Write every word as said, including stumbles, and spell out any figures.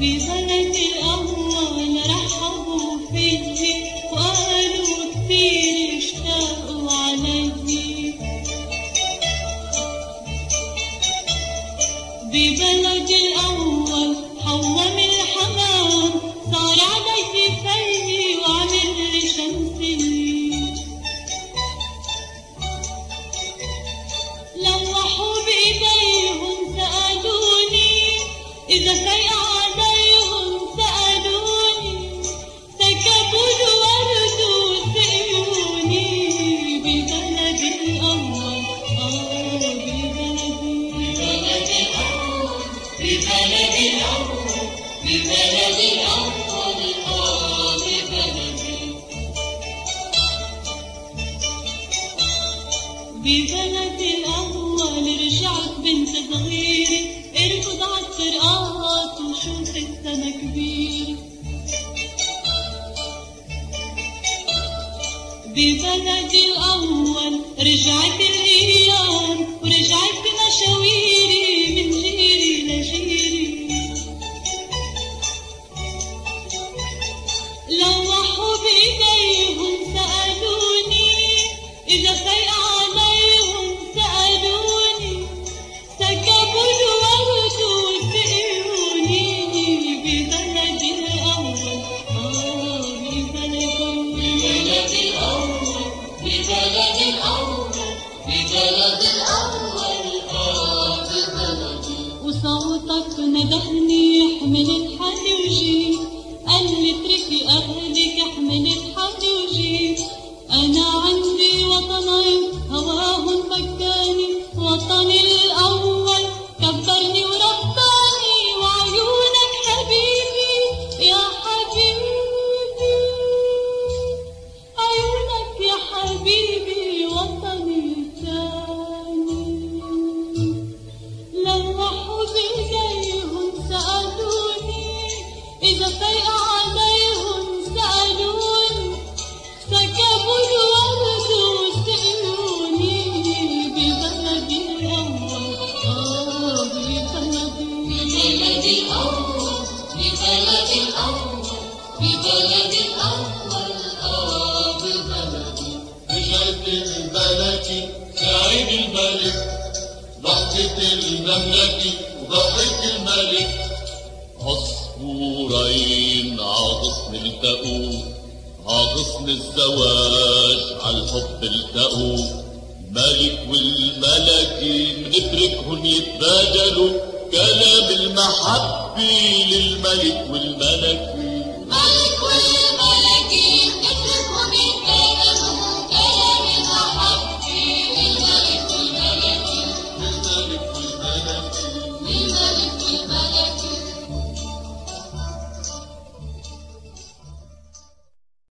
ببلدي الأول رحبوا فيي وقالوا كتير اشتاقوا علي. ببلدي الأول حوم الحمام صار علي فيي وعمل لي شمسية. لوحوا بإيديهم سألوني إذا فايق عليهم سألوني سكبوا الورد وسقيوني. ببلدي الأول آه ببلدي ببلدي الأول ببلدي الأول ببلدي الأول آه ببلدي ببلدي الأول رجعت بنت صغيرة اركض عالطرقات وشوف السما كبير. ببلدي الأول رجعت الأيام ورجعت مشاويري من جيري لجيري. لوحوا بإيديهم سألوني إذا فايق عليهم سألوني سكبوا الورد وسقيوني. ببلدي الأول آه ببلدي ببلدي الأول ببلدي الأول ببلدي الأول آه ببلدي. وصوتك ندهني حملت حالي وجيت قال لي اتركي أهلك حملت حالي وجيت. أنا عندي وطنين هواهم فكاني وطني الأول كبرني ورباني وعيونك حبيبي يا حبيبي عيونك يا حبيبي وطني الثاني. لوحوا بإيديهم سألوني إذا فايق عليهم سألوني سكبوا الورد وسقيوني. ببلدي الأول آه ببلدي ببلدي الأول ببلدي الأول ببلدي الأول آه ببلدي. رجعت ببلدي سعيد الملك ضحكة المملكة وضحك الملك. عصفورين عغصن التقوا عغصن الزواج عالحب التقوا. ملك والملكة منتركهن يتبادلوا كلام المحبة للملك والملكة. ملك والملكة